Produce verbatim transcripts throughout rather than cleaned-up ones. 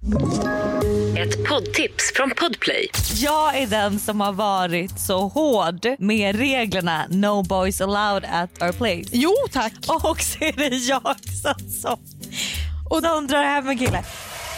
Ett poddtips från Podplay. Jag är den som har varit så hård med reglerna No boys allowed at our place. Jo, tack. Och så är det jag som, som, och de drar hem en kille.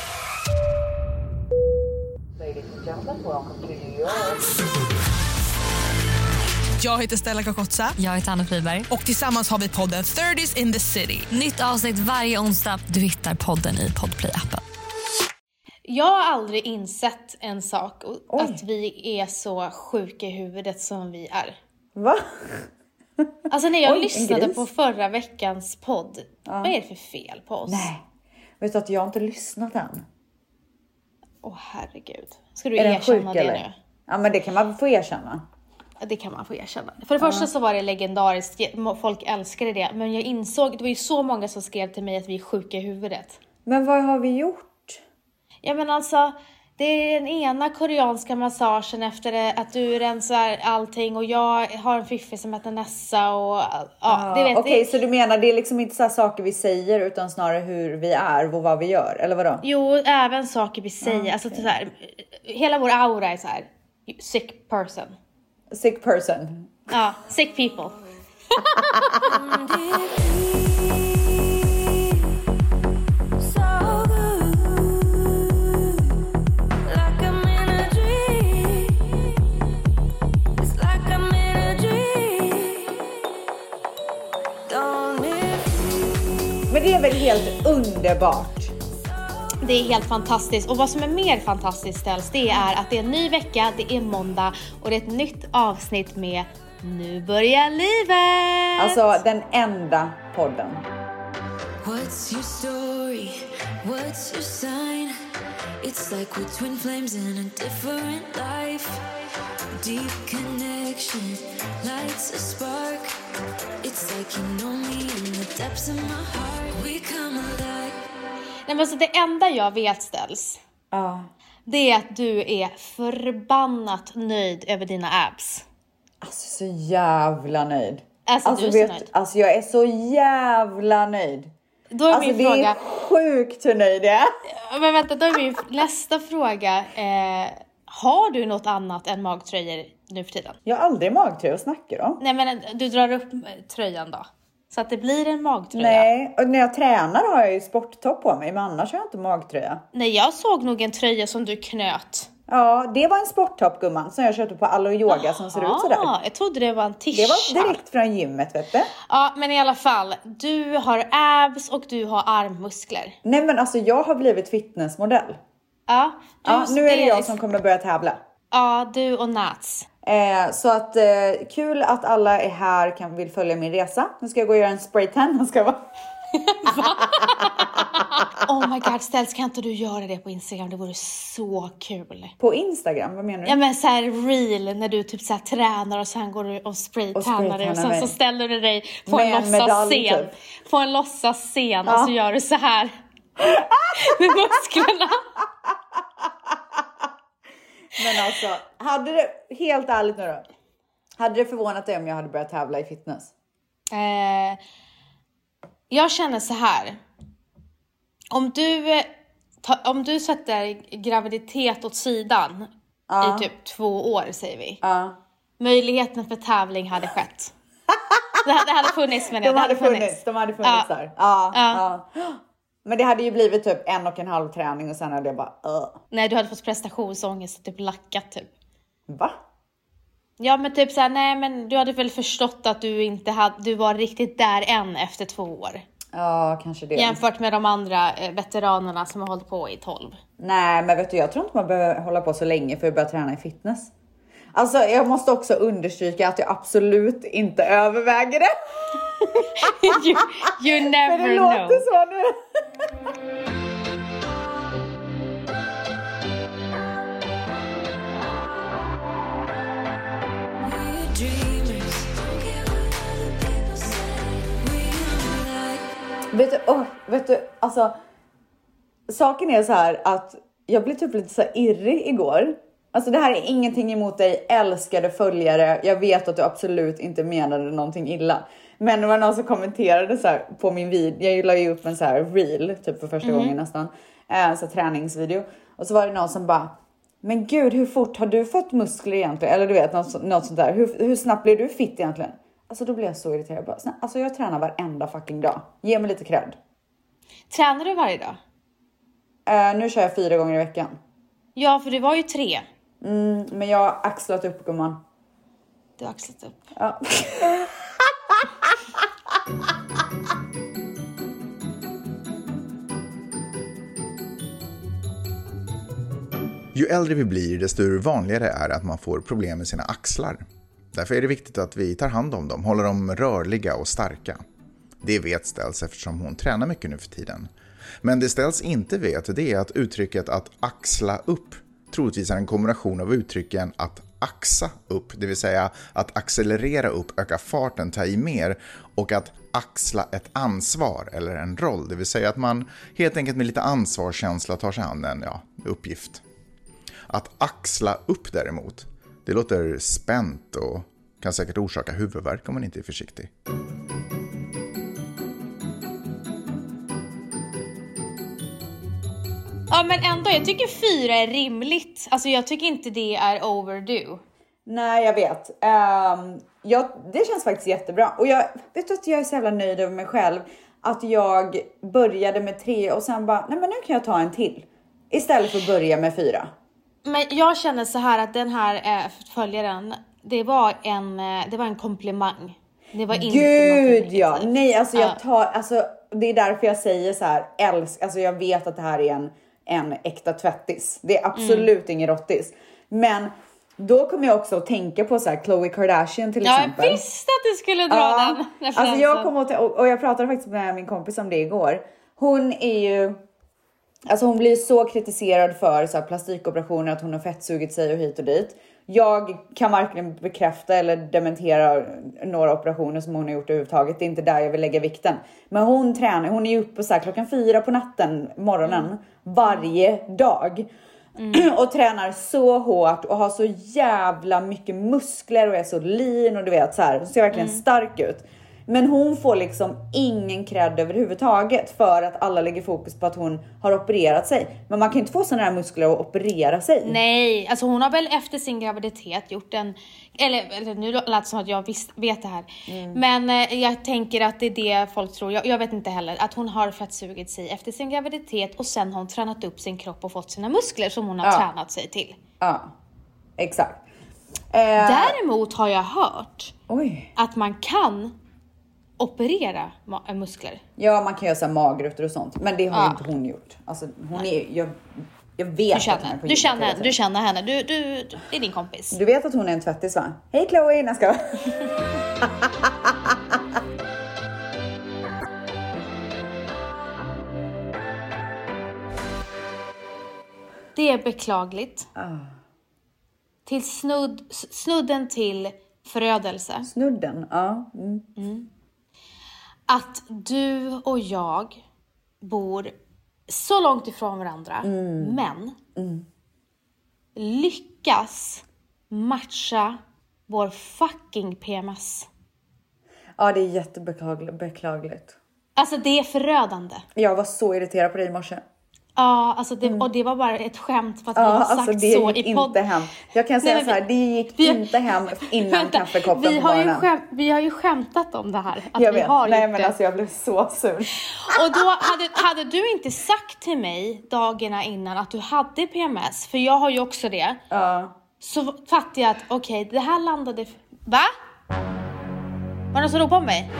Jag heter Stella Kakotsa. Jag heter Anna Friberg. Och tillsammans har vi podden thirties in the city. Nytt avsnitt varje onsdag. Du hittar podden i Podplay-appen. Jag har aldrig insett en sak. Oj. Att vi är så sjuka i huvudet som vi är. Va? Alltså när jag Oj, lyssnade på förra veckans podd. Ja. Vad är det för fel på oss? Nej. Vet du att jag har inte lyssnat än? Åh herregud. Ska du är erkänna sjuk, det eller? nu? Ja, men det kan man få erkänna. Det kan man få erkänna. För det första så var det legendariskt. Folk älskade det. Men jag insåg, det var ju så många som skrev till mig att vi är sjuka i huvudet. Men vad har vi gjort? Ja men alltså, det är den ena koreanska massagen efter det, att du rensar allting. Och jag har en fiffi som heter Nessa och ja, ah, det vet Okej, okay, det. så du menar det är liksom inte så här saker vi säger utan snarare hur vi är och vad vi gör, eller vadå? Jo, även saker vi säger. Ah, okay. Alltså så här, hela vår aura är så här, sick person. Sick person. Ja, sick people. Men det är väl helt underbart? Det är helt fantastiskt. Och vad som är mer fantastiskt ställs, det är att det är en ny vecka, det är måndag och det är ett nytt avsnitt med Nu börjar livet. Alltså den enda podden. What's your story? What's your sign? It's like we're twin flames in a different life. Deep connection lights a spark. It's like you know me in the depths of my heart. We come alive. Nej, men alltså det enda jag vet ställs. Ja. Det är att du är förbannat nöjd över dina abs. Alltså så jävla nöjd. Alltså, alltså, du är så vet, nöjd. alltså jag är så jävla nöjd. Då är alltså min det fråga. är sjukt hur nöjd jag är. Men vänta, då är min nästa fråga. Eh, har du något annat än magtröjor nu för tiden? Jag har aldrig magtröja att snacka om. Nej men du drar upp tröjan då. Så att det blir en magtröja. Nej, och när jag tränar har jag ju sporttopp på mig. Men annars har jag inte magtröja. Nej, jag såg nog en tröja som du knöt. Ja, det var en sporttopp gumman som jag köpte på Allo Yoga. Aha, som ser ut sådär. Jag trodde det var en t-shirt. Det var direkt från gymmet, vet du. Ja, men i alla fall. Du har abs och du har armmuskler. Nej men alltså jag har blivit fitnessmodell. Ja, du, ja nu är det jag som kommer börja tävla. Ja, du och Nats. Eh, så att eh, kul att alla är här, kan vill följa min resa. Nu ska jag gå och göra en spraytan. Ska vara. Oh my god, Ställs, kan inte du göra det på Instagram? Det vore så kul. På Instagram, vad menar du? Ja men så här reel, när du typ så här tränar och sen går du och spraytannar dig. Och sen så ställer du dig på en låtsasscen. Typ. På en låtsasscen ja. Och så gör du så här. Med musklerna. Men alltså, hade det, helt ärligt nu då. Hade det förvånat dig om jag hade börjat tävla i fitness? Eh, jag känner så här. Om du, ta, om du sätter graviditet åt sidan ja. I typ två år säger vi. Ja. Möjligheten för tävling hade skett. Det hade, det hade funnits men det, de det hade funnits. funnits. De hade funnits ja. Där. Ja, ja. Ja. Men det hade ju blivit typ en och en halv träning och sen hade jag bara... Uh. Nej, du hade fått prestationsångest och typ lackat typ. Va? Ja, men typ såhär, nej men du hade väl förstått att du inte hade, du var riktigt där än efter två år. Ja, kanske det. Jämfört med de andra eh, veteranerna som har hållit på i tolv. Nej, men vet du, jag tror inte man behöver hålla på så länge för att börja träna i fitness. Alltså, jag måste också understryka att jag absolut inte överväger det. you, you never för det know. låter så nu. Vet du, oh, vet du, alltså saken är så här att jag blev typ lite så här irrig igår. Alltså det här är ingenting emot dig, älskade följare. Jag vet att du absolut inte menade någonting illa. Men det var någon som kommenterade så här på min video. Jag la ju upp en så här reel typ för första mm. gången nästan. Eh, så träningsvideo. Och så var det någon som bara, men gud, hur fort har du fått muskler egentligen? Eller du vet, något, något sånt där. Hur, hur snabbt blir du fit egentligen? Alltså då blev jag så irriterad. Bara, alltså jag tränar varenda fucking dag. Ge mig lite cred. Tränar du varje dag? Uh, nu kör jag fyra gånger i veckan. Ja, för det var ju tre. Mm, men jag har axlat upp, gumman. Du har axlat upp. Ja. Ju äldre vi blir, desto vanligare är det att man får problem med sina axlar. Därför är det viktigt att vi tar hand om dem, håller dem rörliga och starka. Det vet Ställs eftersom hon tränar mycket nu för tiden. Men det Ställs inte vet, det är att uttrycket att axla upp troligtvis är en kombination av uttrycken att axa upp, det vill säga att accelerera upp, öka farten, ta i mer, och att axla ett ansvar eller en roll, det vill säga att man helt enkelt med lite ansvarskänsla tar sig an en ja, uppgift. Att axla upp däremot, det låter spänt och kan säkert orsaka huvudvärk om man inte är försiktig. Ja, men ändå, jag tycker fyra är rimligt. Alltså jag tycker inte det är overdue. Nej, jag vet. Um, jag, det känns faktiskt jättebra. Och jag vet att jag är så jävla nöjd över mig själv. Att jag började med tre och sen bara, nej men nu kan jag ta en till. Istället för att börja med fyra. Men jag känner så här att den här äh, följaren, det var en, det var en komplimang. Det var inte Gud, något ja. Nej, alltså jag ja. tar, alltså det är därför jag säger så här, älsk, alltså jag vet att det här är en, en äkta tvättis. Det är absolut mm. ingen rottis. Men då kommer jag också att tänka på så här Khloe Kardashian till ja, exempel. Jag visste att du skulle dra ja, den. Alltså jag kom åt, och jag pratade faktiskt med min kompis om det igår. Hon är ju, alltså hon blir så kritiserad för så här plastikoperationer, att hon har fettsugit sig och hit och dit. Jag kan varken bekräfta eller dementera några operationer som hon har gjort överhuvudtaget. Det är inte där jag vill lägga vikten. Men hon tränar, hon är ju uppe så här klockan fyra på natten, morgonen, mm. varje dag. Mm. Och tränar så hårt och har så jävla mycket muskler och är så lean och du vet så här. Hon ser verkligen mm. stark ut. Men hon får liksom ingen cred överhuvudtaget för att alla lägger fokus på att hon har opererat sig. Men man kan inte få sådana här muskler att operera sig. Nej, alltså hon har väl efter sin graviditet gjort en, eller, eller nu lät det som att jag visst vet det här. Mm. Men eh, jag tänker att det är det folk tror, jag, jag vet inte heller, att hon har fettsugit sig efter sin graviditet och sen har hon tränat upp sin kropp och fått sina muskler som hon har ja. tränat sig till. Ja, exakt. Eh... Däremot har jag hört Oj. att man kan operera ma- muskler. Ja, man kan göra så här magrutor och sånt. Men det har ja. inte hon gjort. Alltså, hon är, jag, jag vet du känner, att hon är på du känner, du känner henne. Du, du, du, det är din kompis. Du vet att hon är en tvättis, va? Hej Chloe, jag ska. Det är beklagligt. Ah. Till snudd, snudden till förödelse. Snudden, ja. Mm. Mm. Att du och jag bor så långt ifrån varandra. Mm. Men mm. lyckas matcha vår fucking P M S. Ja, det är jättebeklagligt. Alltså det är förödande. Jag var så irriterad på dig i morse. Ja, alltså det, och det var bara ett skämt för att ja, vi har sagt alltså det så gick i podd. Inte hem. Jag kan säga Nej, så här, det gick vi, inte hem innan vänta, kaffekoppen vi på har morgonen. Ju skämt, vi har ju skämtat om det här. Att jag vi vet. har Nej, gjort men det. alltså jag blev så sur. Och då hade, hade du inte sagt till mig dagarna innan att du hade P M S, för jag har ju också det. Ja. Så fattade jag att okej, okay, det här landade... Va? Var det någon som ropade på mig?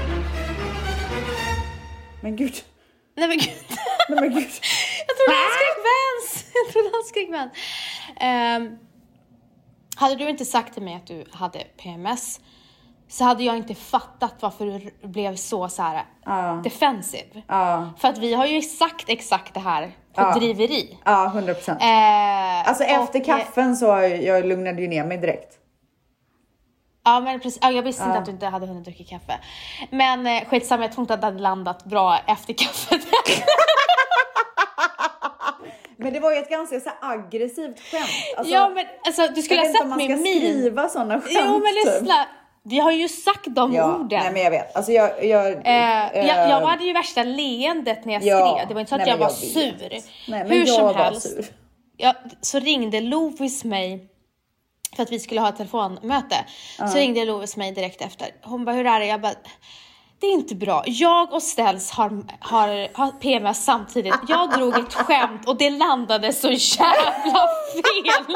Men gud. Nej men gud. Nej men gud. Jag trodde han skrek Vans. Jag trodde han skrek Vans. Um, hade du inte sagt till mig att du hade P M S, så hade jag inte fattat varför du blev så, så här uh. defensiv. Uh. För att vi har ju sagt exakt det här på uh. driveri. Ja, uh, hundra procent. Uh, alltså efter och, kaffen så jag lugnade ju ner mig direkt. Ja, men precis. Ja, jag visste ja. inte att du inte hade hunnit dricka kaffe. Men eh, skitsamma, jag tror inte att det hade landat bra efter kaffet. Men det var ju ett ganska så aggressivt skämt. Alltså, ja, men alltså, du skulle ha sett min min. Jag vet inte om man ska skriva sådana skämt. Jo, men lyssna. Vi har ju sagt de ja, orden. Nej men jag vet. Alltså jag, jag, eh, eh, jag, jag hade ju värsta leendet när jag ja, skrev. Det var inte så att nej, jag var jag sur. Nej, men Hur jag som var helst. Sur. Ja, så ringde Lovis mig för att vi skulle ha ett telefonmöte. Uh. Så ringde Lovis mig direkt efter. Hon bara, hur är det? Jag bara, det är inte bra. Jag och Ställs har, har, har P M S samtidigt. Jag drog ett skämt och det landade så jävla fel.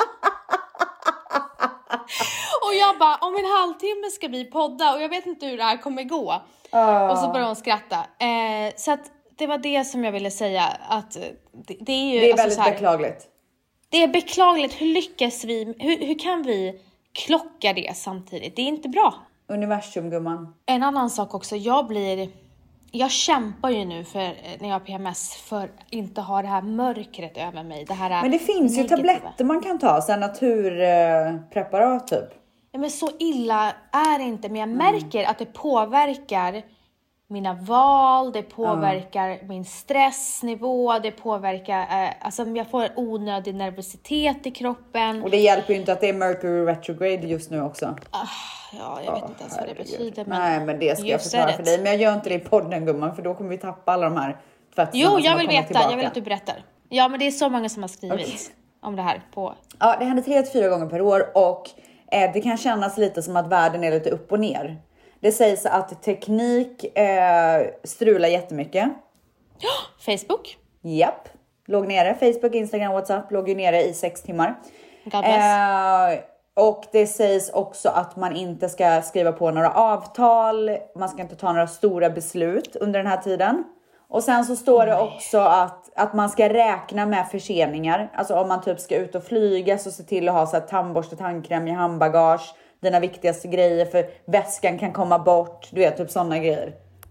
Och jag bara, om en halvtimme ska vi podda och jag vet inte hur det här kommer gå. Uh. Och så började hon skratta. Eh, så att det var det som jag ville säga. Att det, det är ju... Det är alltså, väldigt så här, beklagligt. Det är beklagligt. Hur lyckas vi? Hur, hur kan vi klocka det samtidigt? Det är inte bra. Universum, gumman. En annan sak också. Jag blir... Jag kämpar ju nu för när jag har P M S för att inte ha det här mörkret över mig. Det här Men det finns negativa. Ju tabletter man kan ta. Så naturpreparat typ. Ja, men så illa är det inte. Men jag märker mm. att det påverkar mina val. Det påverkar mm. min stressnivå. Det påverkar... Eh, alltså jag får onödig nervositet i kroppen. Och det hjälper ju inte att det är Mercury retrograde just nu också. Ah, ja, jag vet oh, inte ens vad det betyder. Men nej, men det ska jag förklara för dig. Men jag gör inte det i podden, gumman. För då kommer vi tappa alla de här tvätterna. Jo, jag vill veta. Tillbaka. Jag vill att du berättar. Ja, men det är så många som har skrivit okay. om det här på... Ja, det händer tre till fyra gånger per år. Och eh, det kan kännas lite som att världen är lite upp och ner. Det sägs att teknik eh, strular jättemycket. Facebook? Japp. Låg nere. Facebook, Instagram, WhatsApp låg ju nere i sex timmar. God bless. Eh, och det sägs också att man inte ska skriva på några avtal. Man ska inte ta några stora beslut under den här tiden. Och sen så står det också att, att man ska räkna med förseningar. Alltså om man typ ska ut och flyga så se till att ha så här tandborste, tandkräm i handbagage. Dina viktigaste grejer, för väskan kan komma bort. Du vet, typ sådana grejer.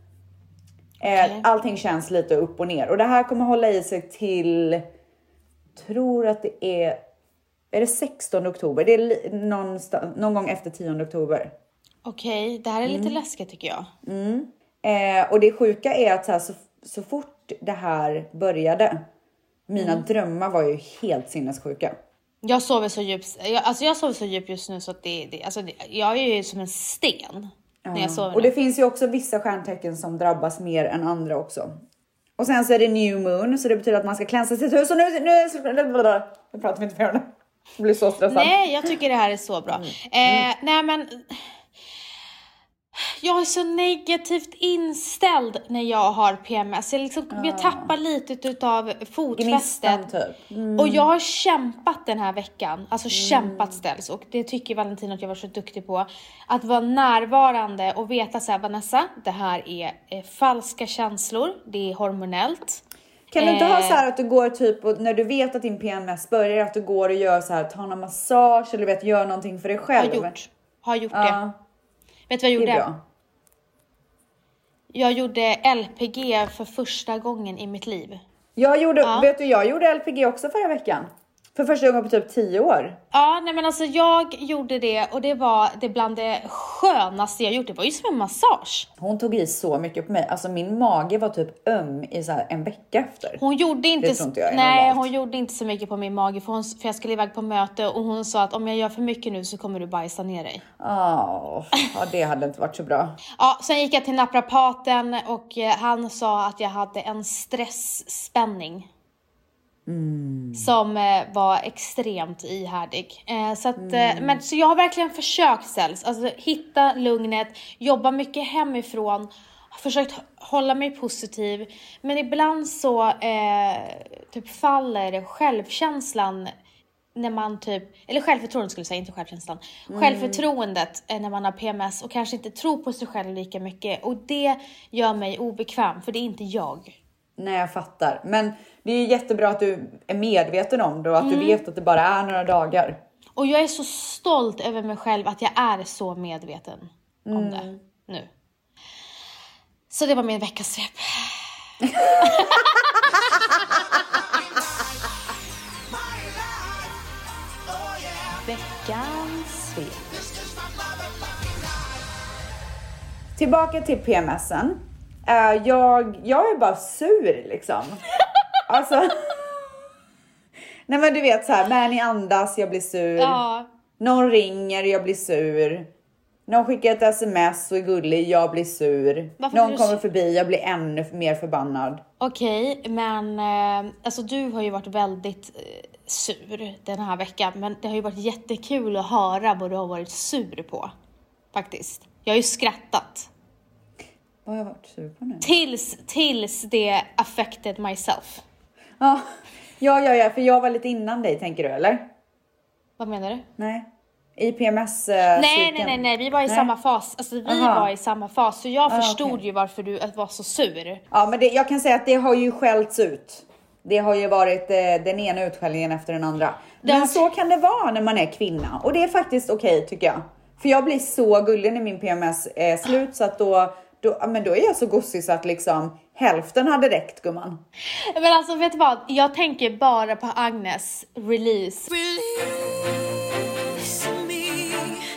Okay. Allting känns lite upp och ner. Och det här kommer hålla i sig till... Tror att det är... Är det sextonde oktober? Det är någonstans, någon gång efter tionde oktober. Okej, okay, det här är lite mm. läskigt tycker jag. Mm. Eh, och det sjuka är att så, här, så, så fort det här började... Mina mm. drömmar var ju helt sinnessjuka. Jag sover så djupt. Jag, alltså jag sover så djupt just nu så att det, det alltså det, jag är ju som en sten ja. när jag sover. Och det finns ju också vissa stjärntecken som drabbas mer än andra också. Och sen så är det new moon, så det betyder att man ska klänsa sitt hus. Och nu nu nu pratar vi inte mer om det. Jag blir så stressad. Nej, jag tycker det här är så bra. Mm. Eh, nej men jag är så negativt inställd när jag har P M S. Jag, liksom, uh. jag tappar lite utav fotfästet. Typ. Mm. Och jag har kämpat den här veckan. Alltså mm. kämpat ställs. Och det tycker Valentin att jag var så duktig på. Att vara närvarande och veta så här, Vanessa, det här är eh, falska känslor. Det är hormonellt. Kan du inte eh. ha så här att du går typ, och när du vet att din P M S börjar, att du går och gör så här, tar en massage eller vet, gör någonting för dig själv? Har gjort. Har gjort uh. det. Vet du vad jag gjorde? Det är bra. Jag gjorde L P G för första gången i mitt liv. Jag gjorde, ja. vet du, jag gjorde L P G också förra veckan. För första gången på typ tio år. Ja, nej men alltså jag gjorde det och det var det bland det skönaste jag gjort. Det var ju som en massage. Hon tog i så mycket på mig. Alltså min mage var typ öm i så här en vecka efter. Hon gjorde inte, det tror inte jag är nej, normalt. Hon gjorde inte så mycket på min mage för, hon, för jag skulle iväg på möte och hon sa att om jag gör för mycket nu så kommer du bajsa ner dig. Oh, ja, det hade inte varit så bra. Ja, sen gick jag till naprapaten och han sa att jag hade en stressspänning. Mm. Som eh, var extremt ihärdig. Eh, så, att, mm. eh, men, så jag har verkligen försökt Säls. Alltså hitta lugnet. Jobba mycket hemifrån. Har försökt hålla mig positiv. Men ibland så eh, typ faller självkänslan. När man typ, eller självförtroendet skulle jag säga, inte självkänslan. Mm. Självförtroendet eh, när man har P M S. Och kanske inte tror på sig själv lika mycket. Och det gör mig obekväm. För det är inte jag. Nej, jag fattar. Men det är ju jättebra att du är medveten om det och att mm. du vet att det bara är några dagar. Och jag är så stolt över mig själv att jag är så medveten mm. om det nu. Så det var min veckas svep. Veckans svep. Tillbaka till P M S-en. Uh, jag, jag är bara sur liksom. Alltså. Nej men du vet så här, Mani andas, jag blir sur. Ja. Någon ringer, jag blir sur. Någon skickar ett sms och är gullig, jag blir sur. Varför Någon blir du kommer sur? förbi, jag blir ännu mer förbannad. Okej, men eh, alltså du har ju varit väldigt eh, sur den här veckan. Men det har ju varit jättekul att höra vad du har varit sur på. Faktiskt. Jag har ju skrattat. Vad har jag varit sur på nu? Tills, tills det affected myself. Ja, ja, ja, ja, för jag var lite innan dig, tänker du, eller? Vad menar du? Nej. I P M S uh, nej, nej, nej, nej, vi var i nej. samma fas. Alltså vi Aha. var i samma fas. Så jag Ah, förstod okay. ju varför du var så sur. Ja, men det, jag kan säga att det har ju skällts ut. Det har ju varit eh, den ena utskällningen efter den andra. Men Det... så kan det vara när man är kvinna. Och det är faktiskt okej, okay, tycker jag. För jag blir så gullig när min P M S är slut. Så att då, då, men då är jag så gossig så att liksom hälften hade räckt, gumman. Men alltså, vet du vad? Jag tänker bara på Agnes release. Release me,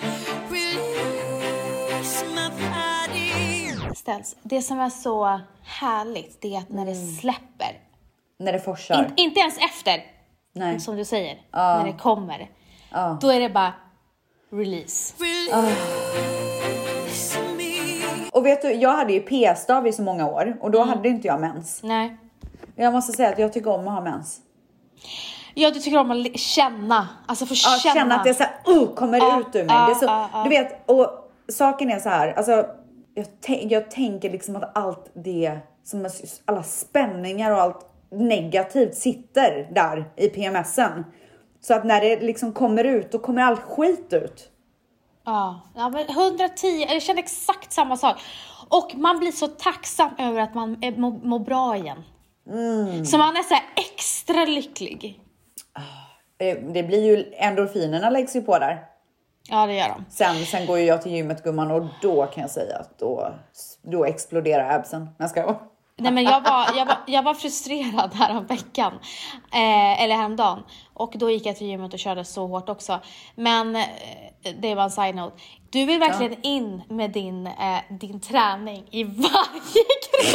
release my body. Ställs. Det som är så härligt, det är att när det släpper. När det forsar. In, inte ens efter. Nej. Som du säger. Ja. När det kommer. Ja. Då är det bara release. Release me. Och vet du, jag hade ju p-stav i så många år. Och då hade inte jag mens. Nej. Jag måste säga att jag tycker om att ha mens. Ja, du tycker om att känna. Alltså få Ja, känna. känna att det så här, uh, kommer Ja, ut ur mig. ja, Det är så, ja, ja. Du vet, och saken är så här. Alltså, jag, t- jag tänker liksom att allt det, som är, alla spänningar och allt negativt sitter där i P M S-en. Så att när det liksom kommer ut, då kommer allt skit ut. Ja, ja men hundratio, jag känner exakt samma sak. Och man blir så tacksam över att man är, må, mår bra igen. Mm. Så man är så här extra lycklig. Det, det blir ju, endorfinerna läggs ju på där. Ja, det gör de. Sen, sen går ju jag till gymmet, gumman, och då kan jag säga att då, då exploderar absen. Jag ska... Nej, men jag var, jag var, jag var frustrerad här om veckan. Eh, eller häromdagen. Och då gick jag till gymmet och körde så hårt också. Men eh, det var en side note. Du vill verkligen ja. in med din, eh, din träning i varje grej.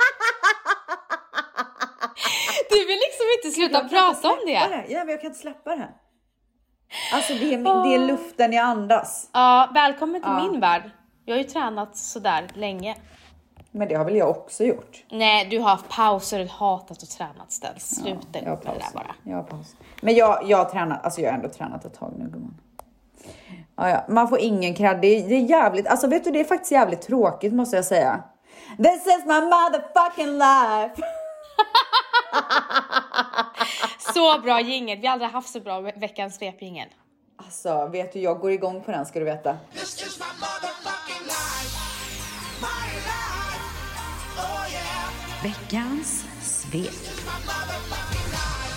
Du vill liksom inte sluta prata om det. det. Ja, men jag kan inte släppa det. Alltså det är, det är luften jag andas. Ja, välkommen till ja. min värld. Jag har ju tränat sådär länge. Men det har väl jag också gjort. Nej, du har haft pauser och hatat och tränat ställs. Sluta ja, jag med det där bara. Jag har paus. Men jag, jag har tränat, alltså jag har ändå tränat ett tag nu, gumman. Ja, ja. Man får ingen cred. Det är, det är jävligt, alltså vet du, det är faktiskt jävligt tråkigt, måste jag säga. This is my motherfucking life. Så bra jingel. Vi har aldrig haft så bra ve- veckans svepjingel. Alltså, vet du, jag går igång på den, ska du veta. This is my motherfucking life. My life. Oh yeah. Veckans svep. This is my motherfucking life.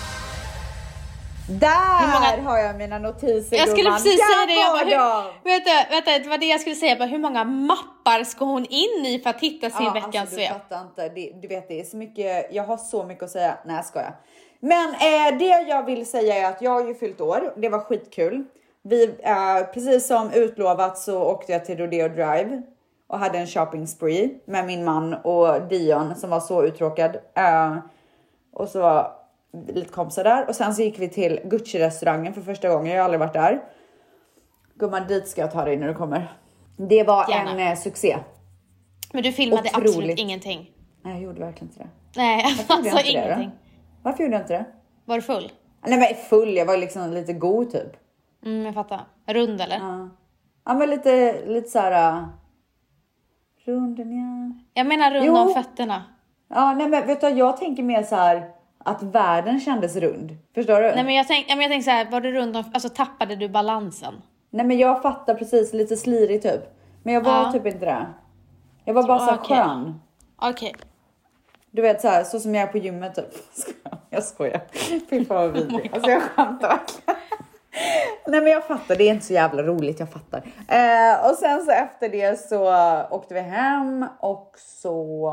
Där många... har jag mina notiser, Jag skulle gumman. precis Där säga det. Jag bara, var hur, vänta, vänta, det var det jag skulle säga. Bara, hur många mappar ska hon in i för att hitta sin ja, veckans alltså, du svep? fattar inte. Det, du vet, det är så mycket. Jag har så mycket att säga. Nej, jag skojar. Men eh, det jag vill säga är att jag har ju fyllt år. Det var skitkul. Vi, eh, precis som utlovat så åkte jag till Rodeo Drive och hade en shopping spree med min man och Dion som var så uttråkad. Eh, och så var lite kompisar där. Och sen så gick vi till Gucci-restaurangen för första gången. Jag har aldrig varit där. Gumman, dit ska jag ta dig när du kommer. Det var Gärna. en eh, succé. Men du filmade Otroligt. absolut ingenting. Nej, jag gjorde verkligen inte det. Nej, Varför gjorde jag alltså inte det, ingenting. då? Varför gjorde jag inte det? Var du full? Nej, men full. Jag var liksom lite god typ. Mm, jag fattar. Rund eller? Ja. Ja, men lite, lite så här... Uh, runden, ja. Jag menar rund Jo. om fötterna. Ja, nej men vet du, jag tänker mer så här att världen kändes rund. Förstår du? Nej, men jag tänker jag tänk så här, var du rund om, alltså tappade du balansen? Nej, men jag fattar precis, lite slirig typ. Men jag var Ja. typ inte det. Jag var bara så här Okej. skön. Okej. Du vet så här, så som jag är på gymmet typ. Jag skojar. Fy fan vad vidrig. Alltså jag skämtar verkligen. Nej, men jag fattar, det är inte så jävla roligt, jag fattar. Eh, och sen så efter det så åkte vi hem och så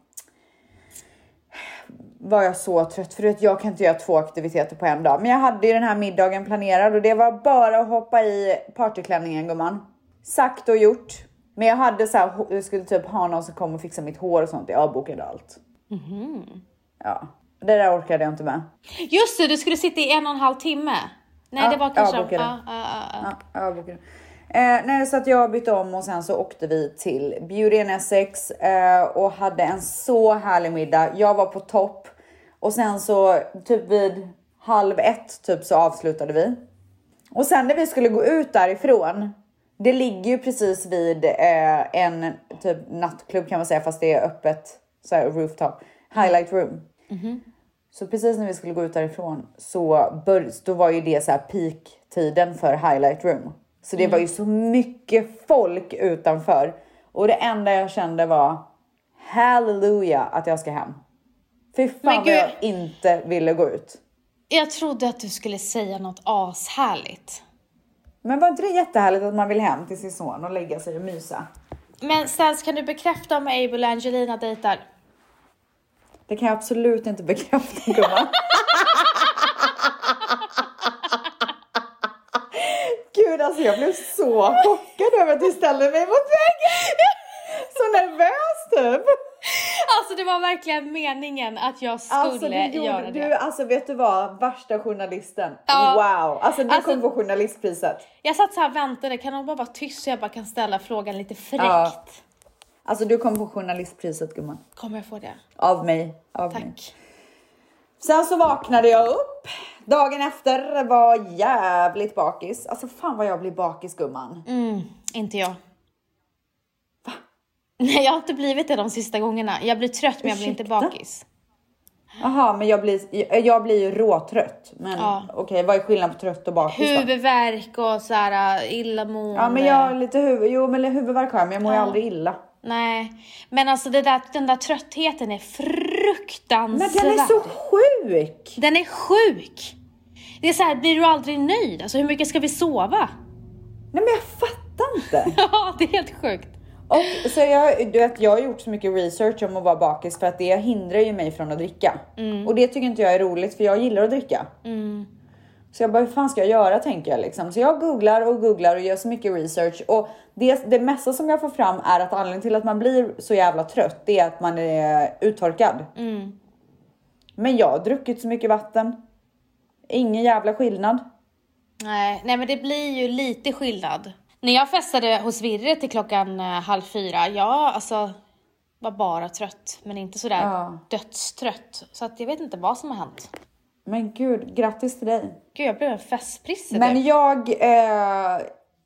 var jag så trött. För att jag kan inte göra två aktiviteter på en dag. Men jag hade ju den här middagen planerad och det var bara att hoppa i partyklänningen, gumman. Sagt och gjort. Men jag hade så här, jag skulle typ ha någon som kom och fixa mitt hår och sånt. Jag bokade allt. Mm-hmm. Ja, det där orkade jag inte med. Just det, du skulle sitta i en och en halv timme. Nej, Ja, det var kanske... jag bokade. Ja, ja, ja, ja. Ja, jag bokade. Eh, nej, så att jag bytte om och sen så åkte vi till Beauty in Essex eh, och hade en så härlig middag. Jag var på topp och sen så typ vid halv ett typ så avslutade vi. Och sen när vi skulle gå ut därifrån, det ligger ju precis vid eh, en typ nattklubb kan man säga, fast det är öppet så här rooftop, highlight room. Mm-hmm. Så precis när vi skulle gå ut därifrån så bör, då var ju det så här peak-tiden för highlight room. Så det mm. var ju så mycket folk utanför. Och det enda jag kände var halleluja att jag ska hem. Fy fan vad jag inte ville gå ut. Jag trodde att du skulle säga något ashärligt. Men var inte det jättehärligt att man vill hem till sin son och lägga sig och mysa? Men Stans, kan du bekräfta om Abel och Angelina dejtar? Det kan jag absolut inte bekräfta, gumman. Gud, alltså jag blev så chockad över att du ställde mig mot väggen. Så nervös typ. Alltså det var verkligen meningen att jag skulle alltså, du gjorde, göra det. Du, alltså vet du vad? Värsta journalisten. Ja. Wow. Alltså du alltså, kom på journalistpriset. Jag satt så här och väntade. Kan hon bara vara tyst så jag bara kan ställa frågan lite fräckt? Ja. Alltså du kom på journalistpriset, gumman. Kommer jag få det? Av mig. Av Tack. Mig. Sen så vaknade jag upp. Dagen efter var jävligt bakis. Alltså fan vad jag blir bakis, gumman. Mm, inte jag. Va? Nej, jag har inte blivit det de sista gångerna. Jag blir trött men jag blir inte bakis. Jaha, men jag blir, jag blir ju råtrött. Men ja. okej, okay, vad är skillnaden på trött och bakis då? Huvudvärk och så här illamående. Ja, men jag har lite huvud... Jo, men huvudvärk har jag, men jag mår ja. ju aldrig illa. Nej, men alltså det där, den där tröttheten är fruktansvärd. Men den är så sjuk. Den är sjuk. Det är så här, blir du aldrig nöjd? Alltså hur mycket ska vi sova? Nej, men jag fattar inte. Ja, det är helt sjukt. Och så jag, du vet, jag har gjort så mycket research om att vara bakis för att det hindrar ju mig från att dricka. Mm. Och det tycker inte jag är roligt för jag gillar att dricka. Mm. Så jag bara, hur fan ska jag göra, tänker jag liksom. Så jag googlar och googlar och gör så mycket research. Och det, det mesta som jag får fram är att anledningen till att man blir så jävla trött, det är att man är uttorkad. Mm. Men jag har druckit så mycket vatten. Ingen jävla skillnad. Nej, nej men det blir ju lite skillnad. När jag festade hos Virre till klockan uh, halv fyra, jag alltså var bara trött. Men inte sådär ja. dödstrött. Så att jag vet inte vad som har hänt. Men gud, grattis till dig. Gud, jag blev en festprisse. Men jag eh,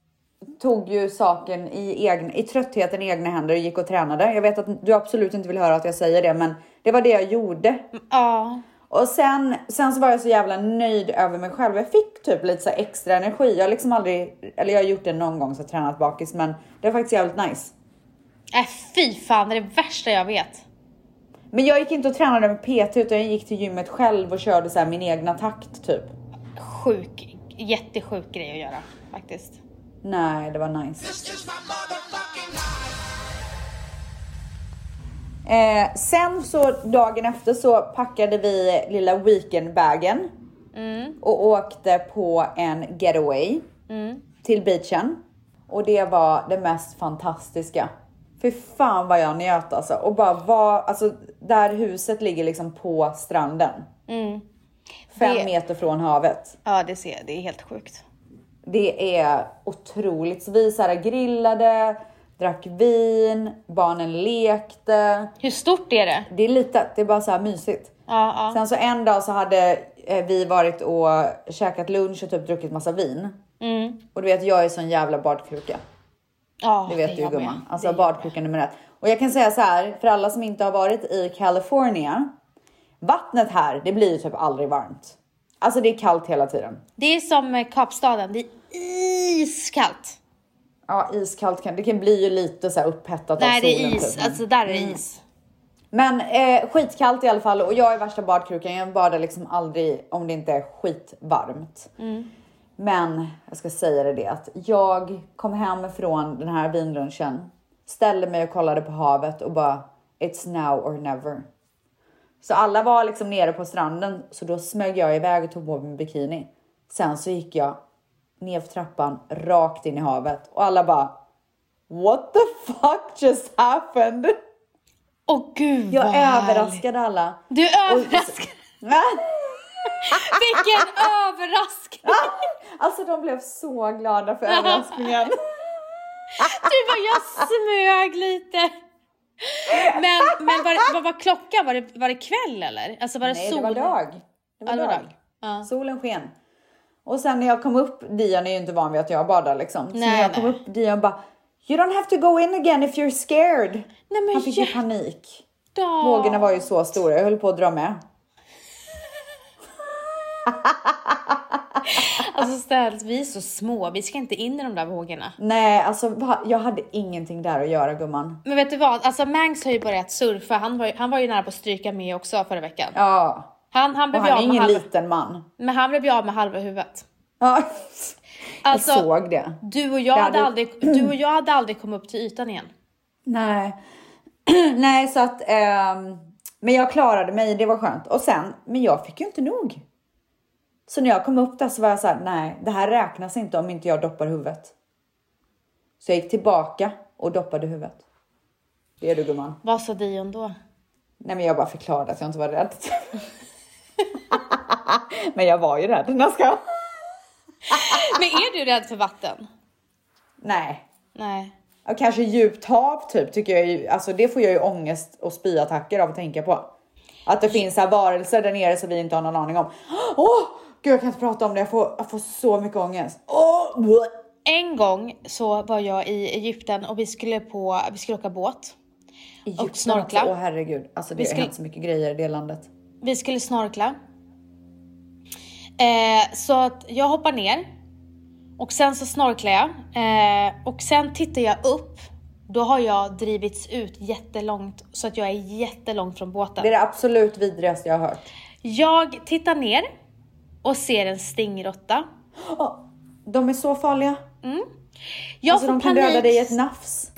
tog ju saken i, egna, i tröttheten i egna händer och gick och tränade. Jag vet att du absolut inte vill höra att jag säger det, men det var det jag gjorde. Ja. Och sen, sen så var jag så jävla nöjd över mig själv. Jag fick typ lite så extra energi. Jag har liksom aldrig, eller jag har gjort det någon gång så jag tränat bakis, men det är faktiskt jävligt nice. Äh, fy fan, det är det värsta jag vet. Men jag gick inte och tränade med P T utan jag gick till gymmet själv och körde så här min egna takt typ. Sjuk, jättesjuk grej att göra faktiskt. Nej, det var nice. Eh, sen så dagen efter så packade vi lilla weekendbagen mm. och åkte på en getaway mm. till beachen. Och det var det mest fantastiska. För fan vad jag njöt alltså. Och bara var, alltså där huset ligger liksom på stranden. Mm. Fem det... meter från havet. Ja, det ser det är helt sjukt. Det är otroligt. Så vi så här grillade, drack vin, barnen lekte. Hur stort är det? Det är litet, det är bara så här mysigt. Ja, ja. Sen så en dag så hade vi varit och käkat lunch och typ druckit massa vin. Mm. Och du vet, jag är sån jävla badkruka. Ja, det vet det du gumman. Alltså badkrukan nummer ett. Och jag kan säga så här, för alla som inte har varit i California. Vattnet här, det blir ju typ aldrig varmt. Alltså det är kallt hela tiden. Det är som Kapstaden, det är iskallt. Ja, iskallt kan det kan bli ju lite så här upphettat. Nej, av solen. Det är is, typ. alltså där är det mm. is. Men eh, skitkallt i alla fall. Och jag är värsta badkrukan, jag badar liksom aldrig om det inte är skitvarmt. Mm. Men jag ska säga det, det att jag kom hem från den här vinlunchen, ställde mig och kollade på havet och bara, it's now or never. Så alla var liksom nere på stranden, så då smög jag iväg och tog på min bikini. Sen så gick jag ner för trappan rakt in i havet och alla bara, what the fuck just happened? Åh gud, jag vad överraskade alla. Du överraskade? Vilken överraskning! Alltså de blev så glada för överraskningen. Du bara, jag smög lite. Men, men var det, vad var klockan? Var det, var det kväll eller? Alltså var det Nej, sol? det var dag. Det var ja, det var dag. dag. Ja. Solen sken. Och sen när jag kom upp, Dion är ju inte van vid att jag badar liksom. Så Nej, när jag kom nej. upp, Dion bara, you don't have to go in again if you're scared. Nej, men Han fick ju panik. Då. Vågorna var ju så stora, jag höll på att dra med. Alltså ställs, vi är så små, vi ska inte in i de där vågorna. Nej, alltså va- jag hade ingenting där att göra, gumman. Men vet du vad, alltså Mangs har ju börjat surfa. Han var ju, han var ju nära på att stryka med också förra veckan. Ja, Han, han och blev han är av med ingen halva, liten man. men han blev av med halva huvudet. Ja, Alltså, jag såg det. Du och jag, Jag hade hade- aldrig, du och jag hade aldrig kommit upp till ytan igen. Nej, nej så att, ehm, men jag klarade mig, det var skönt. Och sen, men jag fick ju inte nog. Så när jag kom upp där så var jag så här, nej, det här räknas inte om inte jag doppar huvudet. Så jag gick tillbaka och doppade huvudet. Det är du, gumman. Vad sa Dion då? Nej, men jag bara förklarade att jag inte var rädd. Men jag var ju rädd. Jag ska... Men är du rädd för vatten? Nej. Nej. Och kanske djupt hav typ tycker jag ju, alltså det får jag ju ångest och spyattacker av att tänka på. Att det finns här varelser där nere som vi inte har någon aning om. Åh, oh, gud jag kan inte prata om det, jag får, jag får så mycket ångest. Oh. En gång så var jag i Egypten och vi skulle på, vi skulle åka båt. Egypten Och snorkla. Åh herregud, alltså det Vi har skulle- hänt så mycket grejer i det landet. Vi skulle snorkla. Eh, så att jag hoppar ner. Och sen så snorklar jag. Eh, och sen tittar jag upp. Då har jag drivits ut jättelångt. Så att jag är jättelångt från båten. Det är det absolut vidrigaste jag har hört. Jag tittar ner. Och ser en stingrotta. Oh, de är så farliga. Jag Alltså får de kan panik. döda dig i ett nafs.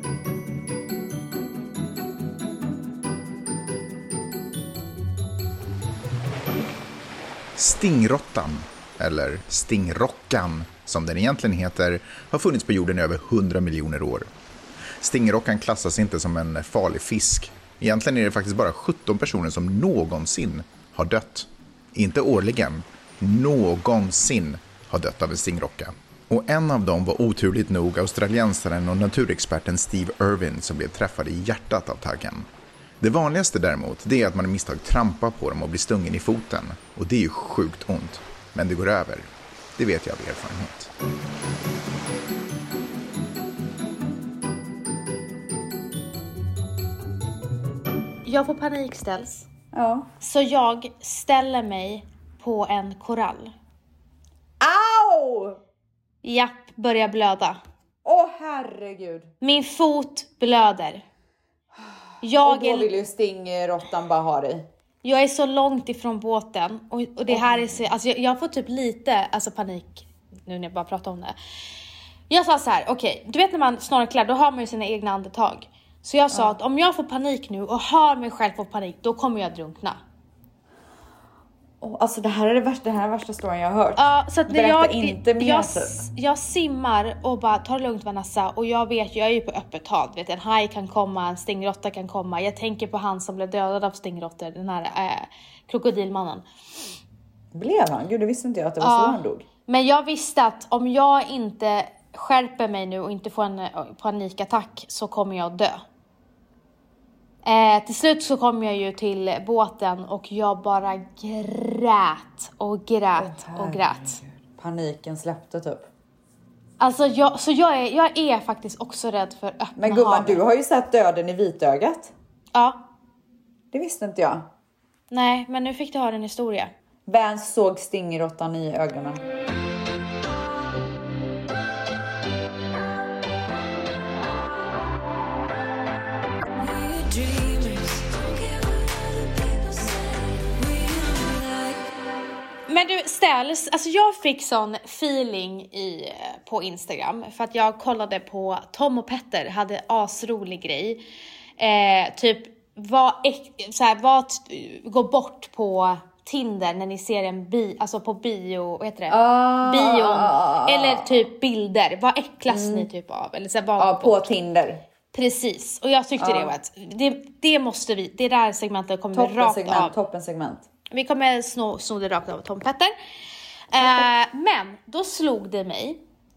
Stingrottan, eller stingrockan som den egentligen heter, har funnits på jorden i över hundra miljoner år. Stingrockan klassas inte som en farlig fisk. Egentligen är det faktiskt bara sjutton personer som någonsin har dött. Inte årligen, någonsin har dött av en stingrocka. Och en av dem var oturligt nog australiensaren och naturexperten Steve Irwin som blev träffad i hjärtat av taggen. Det vanligaste däremot, det är att man i misstag trampar på dem och blir stungen i foten. Och det är ju sjukt ont. Men det går över. Det vet jag av erfarenhet. Jag får panik ställs. Ja. Så jag ställer mig på en korall. Au! Japp, börjar blöda. Åh herregud. Min fot blöder. Och Jag då är, vill ju stingrottan bara ha dig. jag är så långt ifrån båten. Och, och det här är så, alltså jag, jag får typ lite alltså panik nu när jag bara pratar om det. Jag sa så här, okej, okay, du vet när man snorklar då har man ju sina egna andetag. Så jag sa att om jag får panik nu och hör mig själv få panik, då kommer jag drunkna. Oh, alltså det här är det värsta, det här är värsta storyn jag har hört. Ja, så att när Berätta jag, inte mer jag, typ. jag simmar och bara tar det lugnt Vanessa. Och jag vet, jag är ju på öppet hav. Vet, en haj kan komma, en stingrotta kan komma. Jag tänker på han som blev dödad av stingrottor. Den här äh, krokodilmannen. Blev han? Gud, det visste inte jag att det var Ja. så han dog. Men jag visste att om jag inte skärper mig nu och inte får en eh, panikattack så kommer jag dö. Eh, till slut så kom jag ju till båten och jag bara grät och grät Åh, och grät. herregud. Paniken släppte typ. Alltså jag, så jag är, jag är faktiskt också rädd för öppna Men gumman, hav. du har ju sett döden i vitögat. Ja, Det visste inte jag. nej men nu fick du höra en historia. Vans såg stingrottan i ögonen. We're dreamers. Don't care what other people say. We're like Men du ställs, alltså jag fick sån feeling i, på Instagram. För att jag kollade på Tom och Petter hade asrolig grej. Eh, typ, vad, så här, vad gå bort på Tinder när ni ser en bi, alltså på bio, vad heter det? Ah, Bion. ah, ah, Eller typ bilder. Vad äcklas ni typ av? Eller så här, vad Ja, går på bort? Tinder. Precis. Och jag tyckte det var ett, det, det måste vi, det där segmentet kommer vi Toppen rakt av. segment, toppen segment. Vi kommer sno, sno det rakt av Tom Petter. Eh, men då slog det mig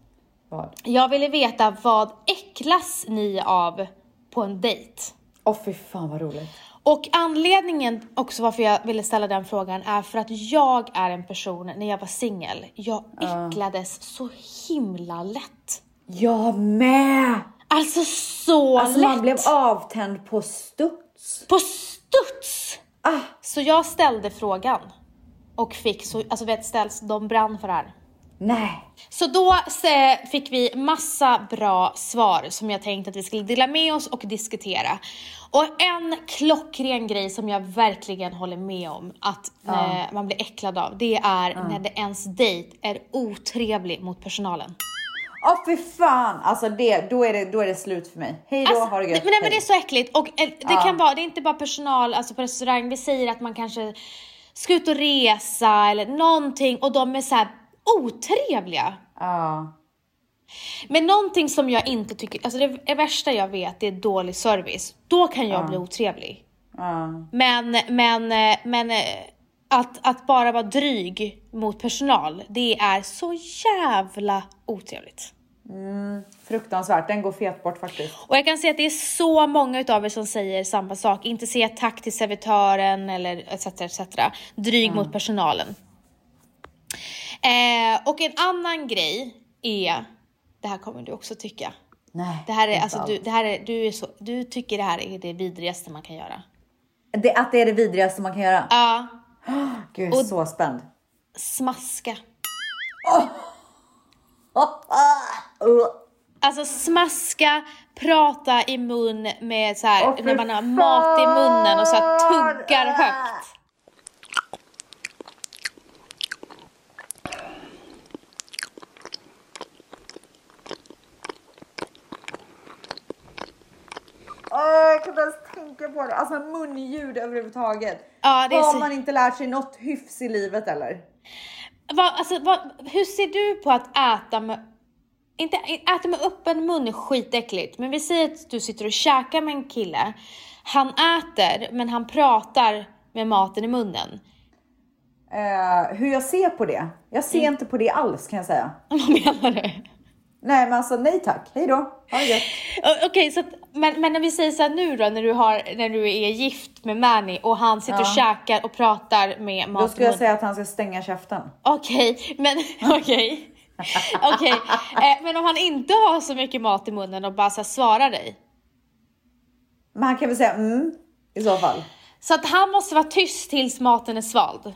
Vad? Jag ville veta vad äcklas ni av på en dejt? Åh oh, fy fan vad roligt. Och anledningen också varför jag ville ställa den frågan är för att jag är en person, när jag var singel, jag äcklades uh. så himla lätt. Jag med! Alltså så alltså, lätt. Man blev avtänd på studs. På studs! Ah. Så jag ställde frågan. Och fick, så, alltså vet ställs, de brann för det här. Nej. Så då så, fick vi massa bra svar som jag tänkte att vi skulle dela med oss och diskutera. Och en klockren grej som jag verkligen håller med om att ja. eh, man blir äcklad av, det är ja. när det ens dejt är otrevlig mot personalen. Åh oh, fy fan, alltså det, då, är det, då är det slut för mig. Hej då, alltså, har det gött. Men, nej, men det är så äckligt. Och eh, det ja. kan vara, det är inte bara personal, alltså på restaurang. Vi säger att man kanske ska ut och resa eller någonting och de är så här otrevliga. Ja. Men någonting som jag inte tycker, alltså det, det värsta jag vet, det är dålig service. Då kan jag ja. bli otrevlig. Ja. Men, men, men att, att bara vara dryg mot personal, det är så jävla otrevligt. Mm, fruktansvärt, den går fet bort faktiskt. Och jag kan säga att det är så många utav er som säger samma sak. Inte säga tack till servitören eller etc, et cetera. Dryg mm. mot personalen. Eh, och en annan grej är, det här kommer du också tycka. Nej, det här är, alltså, du, det här är, du, är så, du tycker det här är det vidrigaste man kan göra. Det, att det är det vidrigaste man kan göra? Ja. Uh. Gud, jag är så spänd. Smaska. Oh. Uh. Alltså smaska, prata i mun med så här, oh, när man har mat i munnen och så här tuggar högt. Jag kan inte ens tänka på det. Alltså munljud överhuvudtaget. Ja, det är har så... man inte lärt sig något hyfs i livet eller? Va, alltså, va, hur ser du på att äta med... Inte äta med öppen mun är skitäckligt. Men vi säger att du sitter och käkar med en kille. Han äter, men han pratar med maten i munnen. Uh, hur jag ser på det? Jag ser mm. inte på det alls, kan jag säga. Vad menar du? Nej, men alltså nej tack. Hej då. Ha det gött. Okej, okay, så att, men, men när vi säger så här nu då, när du, har, när du är gift med Manny och han sitter ja. och käkar och pratar med mat. Då skulle jag säga att han ska stänga käften. Okej, okay, men okej. Okay. Okej, okay. eh, men om han inte har så mycket mat i munnen och bara så här svarar dig. Men han kan väl säga mm, i så fall. Så att han måste vara tyst tills maten är svald.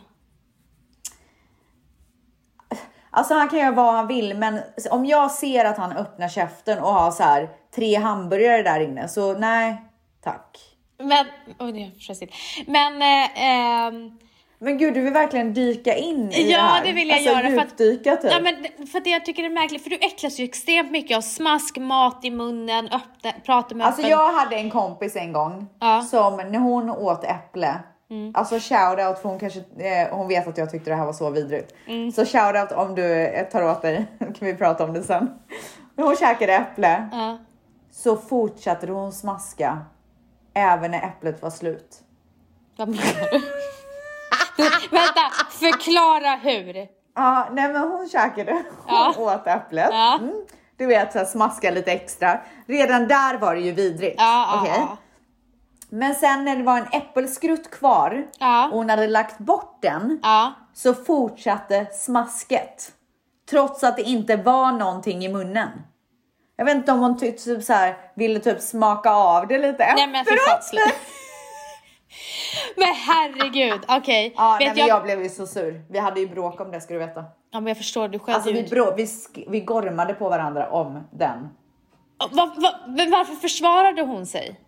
Alltså han kan göra vad han vill, men om jag ser att han öppnar käften och har så här tre hamburgare där inne, så nej, tack. Men, oh, det är förstås. Men, eh, eh, men gud, du vill verkligen dyka in i ja, det här. Det vill jag alltså, göra. För att, dyka, typ. ja, men för att jag tycker det är märkligt, för du äcklas ju extremt mycket av smask, mat i munnen, öppna, prata med Alltså öppen. jag hade en kompis en gång ja. som när hon åt äpple, mm. alltså shoutout, för hon kanske eh, hon vet att jag tyckte det här var så vidrigt. Mm. Så shoutout om du eh, tar åt dig, kan vi prata om det sen. När hon käkade äpple ja. så fortsatte hon smaska även när äpplet var slut. Vad menar du? du? Vänta, förklara hur. Ja, nej men hon käkade ja. hon åt äpplet. Ja. Mm. Du vet, så här, smaska lite extra. Redan där var det ju vidrigt. Ja, okay? ja. Men sen när det var en äppelskrutt kvar ja. och hon hade lagt bort den ja. så fortsatte smasket. Trots att det inte var någonting i munnen. Jag vet inte om hon typ, typ så här, ville typ smaka av det lite efteråt. Nej men för men herregud, okej. Okay. Ja, nej, jag... jag blev ju så sur. Vi hade ju bråk om det, ska du veta. Ja, men jag förstår, du själv. Alltså vi, brå, vi, sk- vi gormade på varandra om den. Va, va, men varför försvarade hon sig?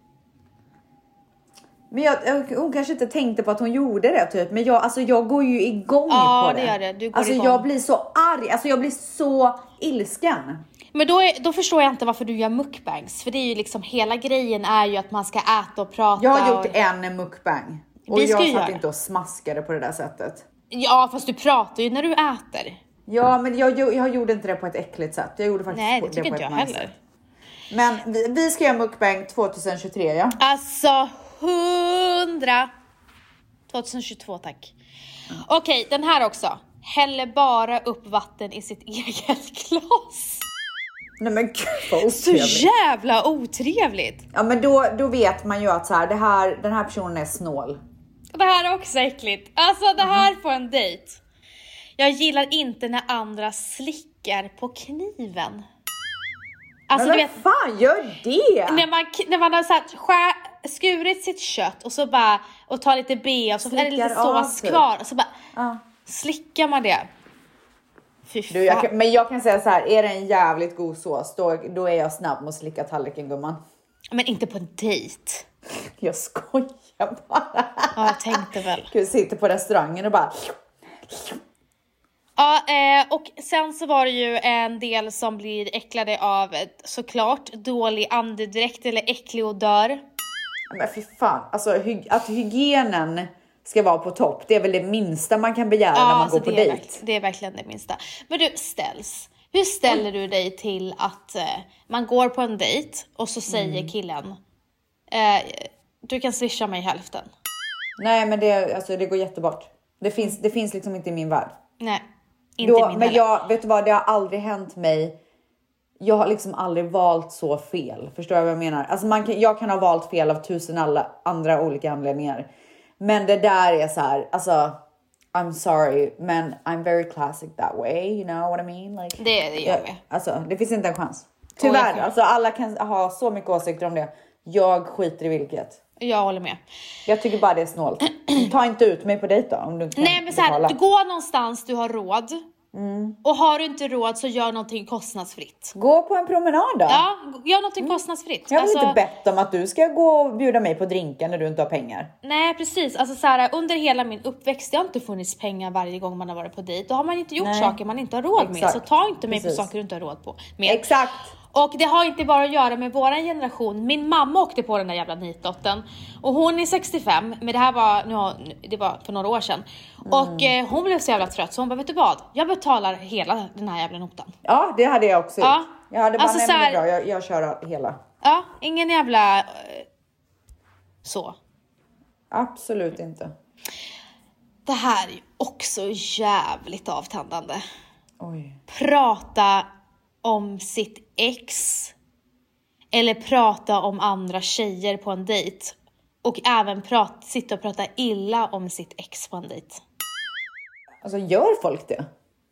Men jag, hon kanske inte tänkte på att hon gjorde det typ. Men jag, alltså, jag går ju igång ja, på det. Ja, det gör det. Du går alltså igång. Jag blir så arg. Alltså jag blir så ilsken. Men då, är, då förstår jag inte varför du gör mukbangs. För det är ju liksom, hela grejen är ju att man ska äta och prata. Jag har gjort och... en mukbang. Och vi jag satt göra. inte och smaskade på det där sättet. Ja, fast du pratar ju när du äter. Ja, men jag, jag, jag gjorde inte det på ett äckligt sätt. Jag gjorde faktiskt Nej, det på, tycker det på inte ett jag nice heller. Sätt. Men vi, vi ska göra mukbang tjugohundratjugotre, ja. Alltså, hundra. tjugohundratjugotvå, tack. Mm. Okej, okay, den här också. Häller bara upp vatten i sitt eget glas. Nej men gud vad Så otrevligt. jävla otrevligt. Ja men då, då vet man ju att så här, det här, den här personen är snål. Det här är också äckligt. Alltså det här på en dejt. Jag gillar inte när andra slickar på kniven. Alltså men du vem vet, fan gör det? när man, när man har så här, skär, skurit sitt kött och så bara, och tar lite B och så är det lite Slickar av, sås typ. kvar och så bara Ja. slickar man det. Fy fan. Du, jag kan, men jag kan säga så här, är det en jävligt god sås, då, då är jag snabb med att slicka tallriken, gumman. Men inte på en dejt. Jag skojar bara. Ja, jag tänkte väl. Du sitter på restaurangen och bara... Ja, eh, och sen så var det ju en del som blir äcklade av såklart dålig andedräkt eller äcklig odör. Men fy fan, alltså hy- att hygienen ska vara på topp, det är väl det minsta man kan begära Ja, när man alltså går på det är dejt. verkl- det är verkligen det minsta. Men du, ställs. Hur ställer du dig till att eh, man går på en dejt och så säger Mm. killen eh, du kan swisha mig hälften. Nej men det, alltså, det går jättebort. Det finns, det finns liksom inte i min värld. Nej, inte Då, min men heller. jag, vet du vad, det har aldrig hänt mig. Jag har liksom aldrig valt så fel. Förstår jag vad jag menar? Alltså man kan, jag kan ha valt fel av tusen alla andra olika anledningar. Men det där är så här, alltså I'm sorry, men I'm very classic that way, you know what I mean? Like, Det, det gör jag, vi. alltså det finns inte en chans. Och Tyvärr, jag- alltså alla kan ha så mycket åsikter om det. Jag skiter i vilket. Jag håller med. Jag tycker bara det är snålt. Ta inte ut mig på dejt då om du inte kan Nej men så här, betala. du går någonstans du har råd. Mm. Och har du inte råd så gör någonting kostnadsfritt. Gå på en promenad då. Ja, gör någonting kostnadsfritt. Jag har Alltså- inte bett om att du ska gå och bjuda mig på drinkar när du inte har pengar. Nej precis, alltså så här, under hela min uppväxt det har inte funnits pengar varje gång man har varit på dejt. Då har man inte gjort Nej. saker man inte har råd med. Exakt. Så ta inte mig Precis. på saker du inte har råd på. Med. Exakt. Och det har inte bara att göra med våran generation. Min mamma åkte på den där jävla nitdottern. Och hon är sextiofem, men det här var, nu har, det var för några år sedan. Mm. Och eh, hon blev så jävla trött så hon bara, vet du vad? Jag betalar hela den här jävla notan. Ja, det hade jag också gjort. Ja. Jag hade bara, Alltså nej, så men det är här- bra. Jag, jag kör hela. Ja, ingen jävla... Eh, så. Absolut inte. Det här är ju också jävligt avtändande. Oj. Prata om sitt ex. Eller prata om andra tjejer på en dejt. Och även prata, sitta och prata illa om sitt ex på en dejt. Alltså gör folk det?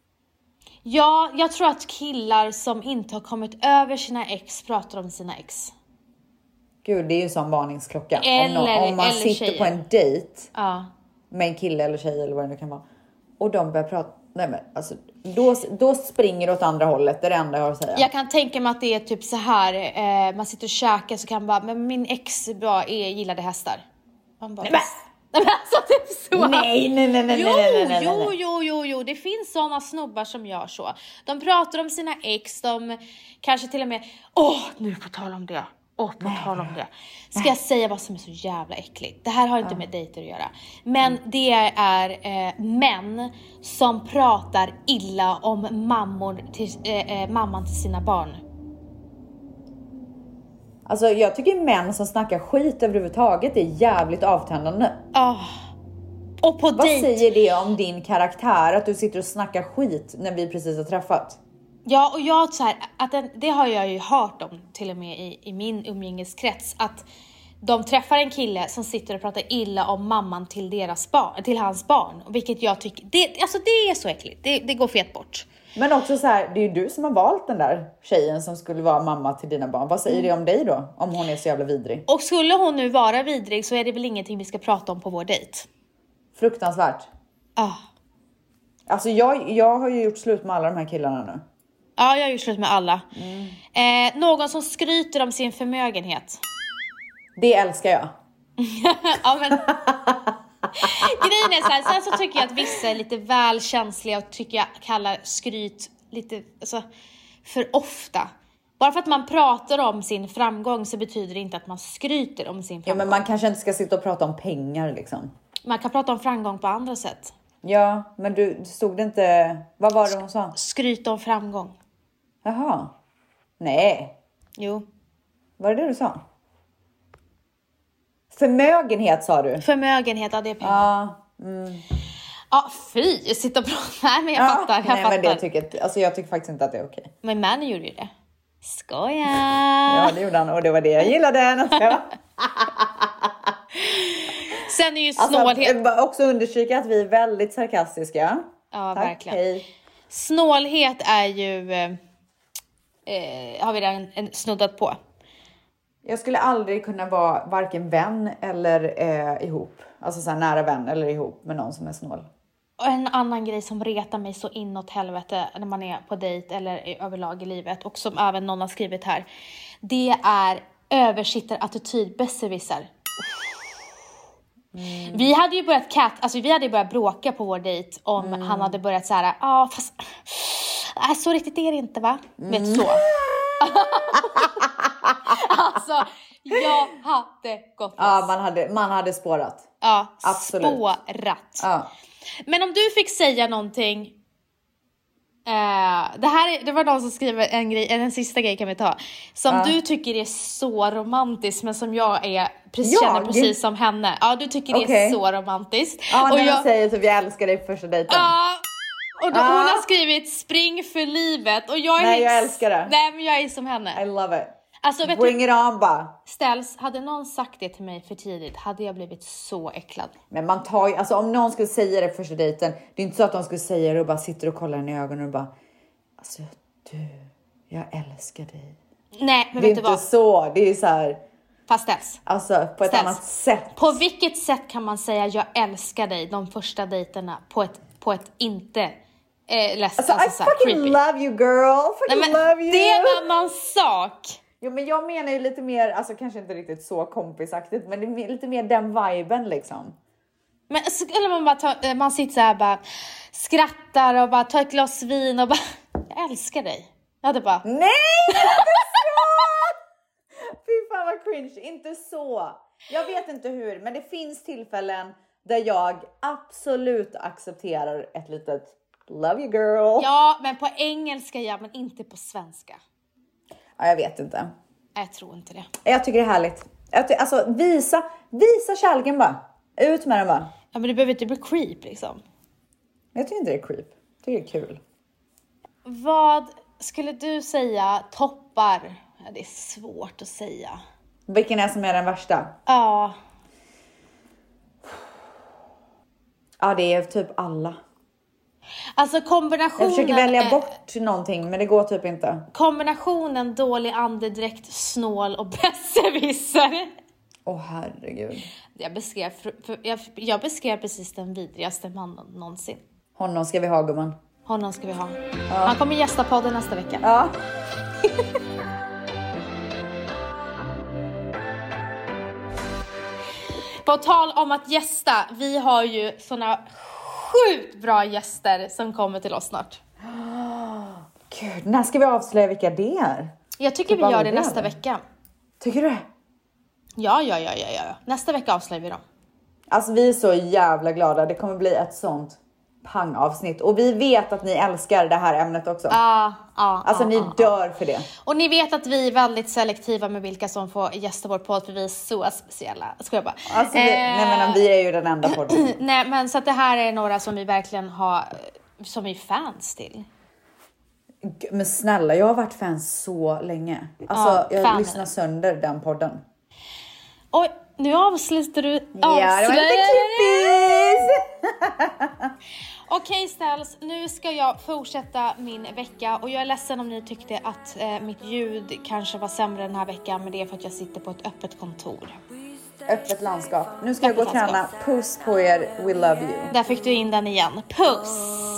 Ja, jag tror att killar som inte har kommit över sina ex pratar om sina ex. Gud, det är ju som varningsklocka. om, Eller- nå- om man eller sitter tjejer. på en dejt Ja. med en kille eller tjej eller vad det nu kan vara. Och de börjar prata. Nej men alltså, då, då springer det åt andra hållet. Det är det enda jag har att säga. Jag kan tänka mig att det är typ så här. Eh, man sitter och käkar så kan man bara, men min ex bara är, gillade hästar. Man bara, Nej, men- Nej, men alltså typ så. Nej, nej, nej, nej, Jo, nej, nej, nej, jo, nej. jo, jo, jo, det finns såna snubbar som gör så. De pratar om sina ex, de kanske till och med, åh, nu på tal om det. Åh, på tal om det. Ska jag säga vad som är så jävla äckligt? Det här har inte med dejter att göra. Men det är eh, män som pratar illa om mammor till, eh, eh, mamman till sina barn. Alltså jag tycker män som snackar skit överhuvudtaget är jävligt avtändande. Ah. Och på Vad dejt. säger det om din karaktär att du sitter och snackar skit när vi precis har träffat? Ja, och jag så här, att den, det har jag ju hört om till och med i, i min umgängeskrets, att de träffar en kille som sitter och pratar illa om mamman till deras barn, till hans barn, vilket jag tycker, det, alltså det är så äckligt, det, det går fet bort. Men också så här, det är ju du som har valt den där tjejen som skulle vara mamma till dina barn. Vad säger Mm. det om dig då? Om hon är så jävla vidrig. Och skulle hon nu vara vidrig så är det väl ingenting vi ska prata om på vår dejt. Fruktansvärt. Ah. Alltså jag, jag har ju gjort slut med alla de här killarna nu. Ja, jag har gjort slut med alla. Eh, någon som skryter om sin förmögenhet. Det älskar jag. Ja, men... Grejen är så här, sen så tycker jag att vissa är lite väl känsliga och tycker jag kallar skryt lite alltså, för ofta. Bara för att man pratar om sin framgång så betyder det inte att man skryter om sin Ja, framgång. men man kanske inte ska sitta och prata om pengar liksom. Man kan prata om framgång på andra sätt. Ja, men du stod det inte... Vad var det hon sa? Skryta om framgång. Jaha. Nej. Jo. Var det det du sa? Förmögenhet sa du. Förmögenhet, ja det är pengar. Ja. Mm. Ja, fy, sitta och prata. Nej, men jag Ja, fattar, jag nej, fattar. men det tycker, alltså jag tycker faktiskt inte att det är okej. Men Manny gjorde ju det. Skoja! Ja, det gjorde han och det var det jag gillade. Sen är ju snålhet... Alltså, också understryka att vi är väldigt sarkastiska. Ja, Tack, verkligen. Hej. Snålhet är ju... Eh, har vi redan en, snuddat på. Jag skulle aldrig kunna vara varken vän eller eh, ihop. Alltså så här, nära vän eller ihop med någon som är snål. Och en annan grej som retar mig så inåt helvete när man är på dejt eller överlag i livet. Och som även någon har skrivit här. Det är översittarattityd, besserwisser. Mm. Vi hade ju börjat cat, alltså vi hade ju börjat bråka på vår dejt om mm. han hade börjat så här, ja ah, fast äh, så riktigt är det inte va? Mm. Vet så. Alltså jag hade gått. Ja, man hade man hade spårat. Ja, absolut. Spårat. Ja. Men om du fick säga någonting uh, det här det var någon som skriver en grej, en sista grej kan vi ta. Som ja. Du tycker är så romantiskt men som jag är precis ja, känner precis det... som henne. Ja, du tycker okay. det är så romantiskt. Ja, och när jag jag säger typ jag älskar dig på första dejten. Ja. Och då, ah. hon har skrivit spring för livet och jag är Nej, jag älskar det. Nej, men jag är som henne. I love it. Alltså, vet Bring du, it on bara. Ställs, hade någon sagt det till mig för tidigt hade jag blivit så äcklad. Men man tar ju, alltså om någon skulle säga det på första dejten, det är inte så att de skulle säga det och bara sitter och kollar i ögonen och bara alltså du, jag älskar dig. Nej, men det vet är du vad? inte så, det är så här. Fast Ställs. Alltså på ett Ställs. annat sätt. På vilket sätt kan man säga jag älskar dig de första dejterna på ett, på ett inte eh, läst, alltså, alltså, I fucking creepy. Love you girl, fucking Nej, men love you. Det är en annan sak. Jo, men jag menar ju lite mer, alltså kanske inte riktigt så kompisaktigt, men det är lite mer den viben liksom. Men eller man bara tar, man sitter så här bara skrattar och bara tar ett glas vin och bara jag älskar dig. Jag hade bara nej, inte så. Fy fan vad cringe, inte så. Jag vet inte hur, men det finns tillfällen där jag absolut accepterar ett litet love you girl. Ja, men på engelska ja, men inte på svenska. Ja, jag vet inte. Jag tror inte det. Jag tycker det är härligt. Jag ty- alltså visa, visa kärleken bara. Ut med den bara. Ja, men det behöver inte bli creep liksom. Jag tycker inte det är creep. Jag tycker det är kul. Vad skulle du säga toppar? Ja, det är svårt att säga. Vilken är som är den värsta? Ja. Ja, det är typ alla. Alltså kombinationen... Jag försöker välja bort äh, någonting, men det går typ inte. Kombinationen dålig andedräkt, snål och besserwisser. Åh oh, herregud. Jag beskrev, för, för, jag, jag beskrev precis den vidrigaste mannen någonsin. Honom ska vi ha, gumman. Honom ska vi ha. Ja. Han kommer gästa podden nästa vecka. Ja. På tal om att gästa, vi har ju såna sjukt bra gäster som kommer till oss snart. Gud, när ska vi avslöja vilka det är? Jag tycker typ vi gör det nästa vecka. Tycker du? Ja, ja, ja, ja, ja. Nästa vecka avslöjar vi dem. Alltså vi är så jävla glada. Det kommer bli ett sånt pangavsnitt. Och vi vet att ni älskar det här ämnet också. Ja, ja. Alltså ah, ni ah, dör ah. för det. Och ni vet att vi är väldigt selektiva med vilka som får gästa vår podd. För vi är så speciella. Ska jag bara. Alltså vi, eh, nej men vi är ju den enda podden. Nej men så att det här är några som vi verkligen har. Som vi är fans till. Men snälla, jag har varit fans så länge. Alltså ja, jag fan. lyssnar sönder den podden. Oj, nu avslutar du. Ja, det var lite klippis. Okej Ställs, nu ska jag fortsätta min vecka. Och jag är ledsen om ni tyckte att eh, mitt ljud kanske var sämre den här veckan. Men det är för att jag sitter på ett öppet kontor. Öppet landskap. Nu ska öppet jag gå och träna. Puss på er, we love you. Där fick du in den igen. Puss!